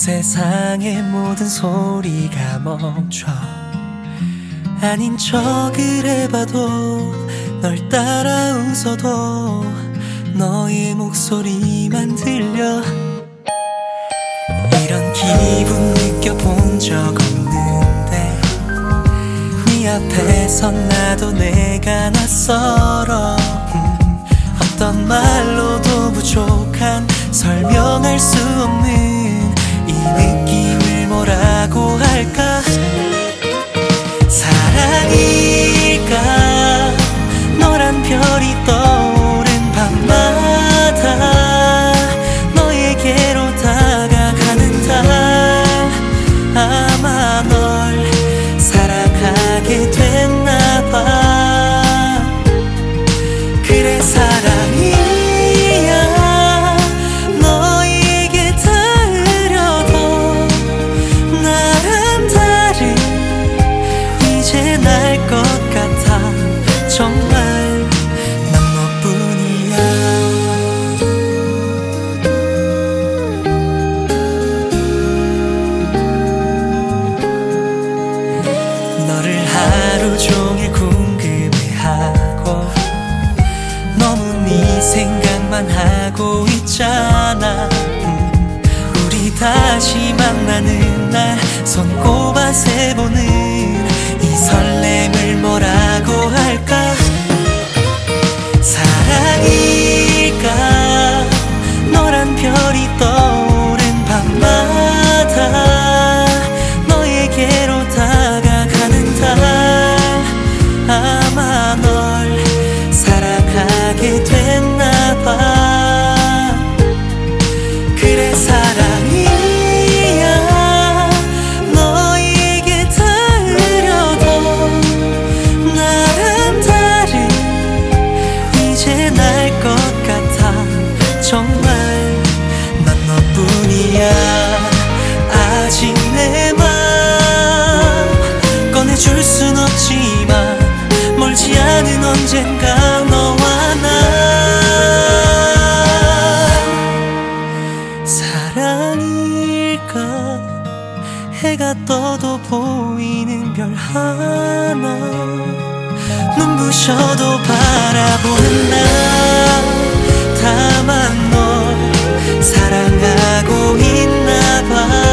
세상의 모든 소리가 멈춰 아닌 척을 해봐도 널 따라 웃어도 너의 목소리만 들려. 이런 기분 느껴본 적 없는데 네 앞에선 나도 내가 낯설어. 어떤 말로도 부족한 설명할 수 없는 이 느낌을 뭐라고 할까. 사랑일까. 너란 별이 떠오른 밤마다 너에게로 다가가는 달. 아마 널 사랑하게 됐나봐. 그래 사랑이야. 너에게 닿으려도 나란 달은 이제 날 것 같아. 정말 난 너뿐이야. 너를 하루 종일 궁금해하고 너무 네 생각만 하고 있잖아. 우리 다시 만나는 날 손꼽아 세보는 이 설렘을 뭐라고 할까. 사랑일까. 너란 별이 떠오른 밤마다 너에게로 다가가는 달. 아마 널 사랑하게 됐나봐. 그래 사랑이야. 너에게 닿으려도 나란 달은 이제 날 것 같아. 정말 난 너뿐이야. 아직 내 맘 꺼내줄 순 없지만 멀지 않은 언젠가 너와 나. 사랑일까. 해가 떠도 보이는 별 하나 눈부셔도 바라보는 나. 다만 널 사랑하고 있나봐.